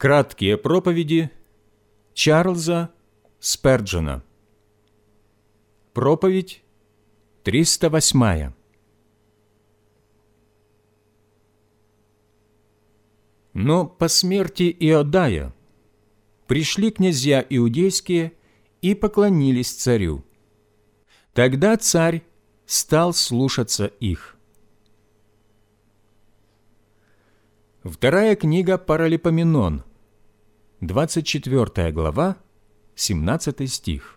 Краткие проповеди Чарльза Сперджена. Проповедь 308. Но по смерти Иодая пришли князья иудейские и поклонились царю. Тогда царь стал слушаться их. Вторая книга Паралипоменон, 24 глава, 17 стих.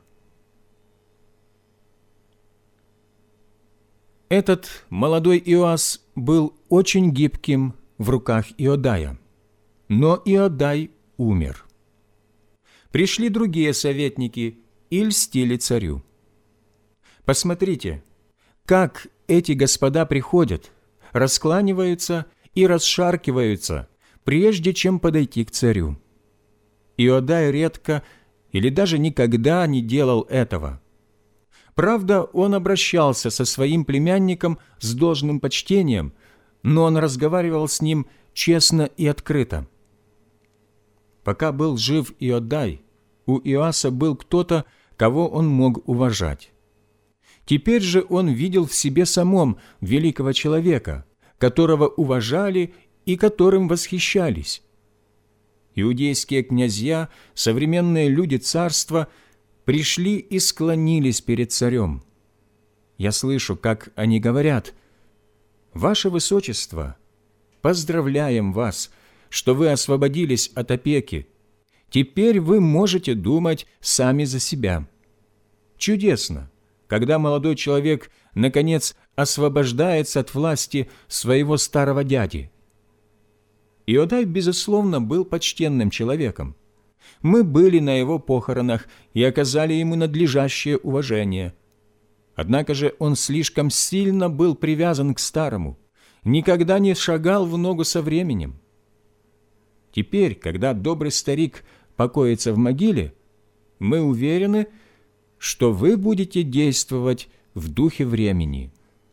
Этот молодой Иоас был очень гибким в руках Иодая, но Иодай умер. Пришли другие советники и льстили царю. Посмотрите, как эти господа приходят, раскланиваются и расшаркиваются, прежде чем подойти к царю. Иодай редко или даже никогда не делал этого. Правда, он обращался со своим племянником с должным почтением, но он разговаривал с ним честно и открыто. Пока был жив Иодай, у Иоаса был кто-то, кого он мог уважать. Теперь же он видел в себе самом великого человека, которого уважали и которым восхищались. Иудейские князья, современные люди царства, пришли и склонились перед царем. Я слышу, как они говорят: «Ваше Высочество, поздравляем вас, что вы освободились от опеки. Теперь вы можете думать сами за себя». Чудесно, когда молодой человек, наконец, освобождается от власти своего старого дяди. Иодай, безусловно, был почтенным человеком. Мы были на его похоронах и оказали ему надлежащее уважение. Однако же он слишком сильно был привязан к старому, никогда не шагал в ногу со временем. Теперь, когда добрый старик покоится в могиле, мы уверены, что вы будете действовать в духе времени.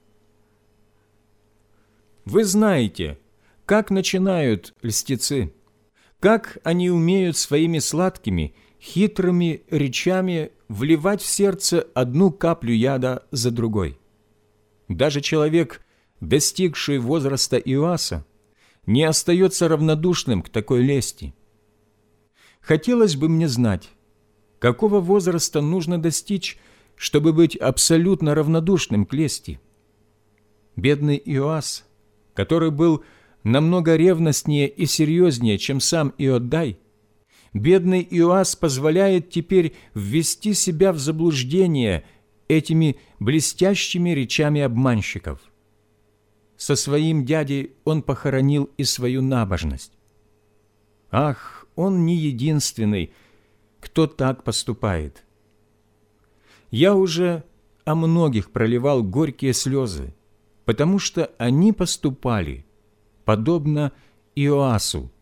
Вы знаете, как начинают льстецы, как они умеют своими сладкими, хитрыми речами вливать в сердце одну каплю яда за другой. Даже человек, достигший возраста Иоаса, не остается равнодушным к такой лести. Хотелось бы мне знать, какого возраста нужно достичь, чтобы быть абсолютно равнодушным к лести. Бедный Иоас, который был намного ревностнее и серьезнее, чем сам Иодай, бедный Иоас позволяет теперь ввести себя в заблуждение этими блестящими речами обманщиков. Со своим дядей он похоронил и свою набожность. Ах, он не единственный, кто так поступает. Я уже о многих проливал горькие слезы, потому что они поступали подобно Иоасу,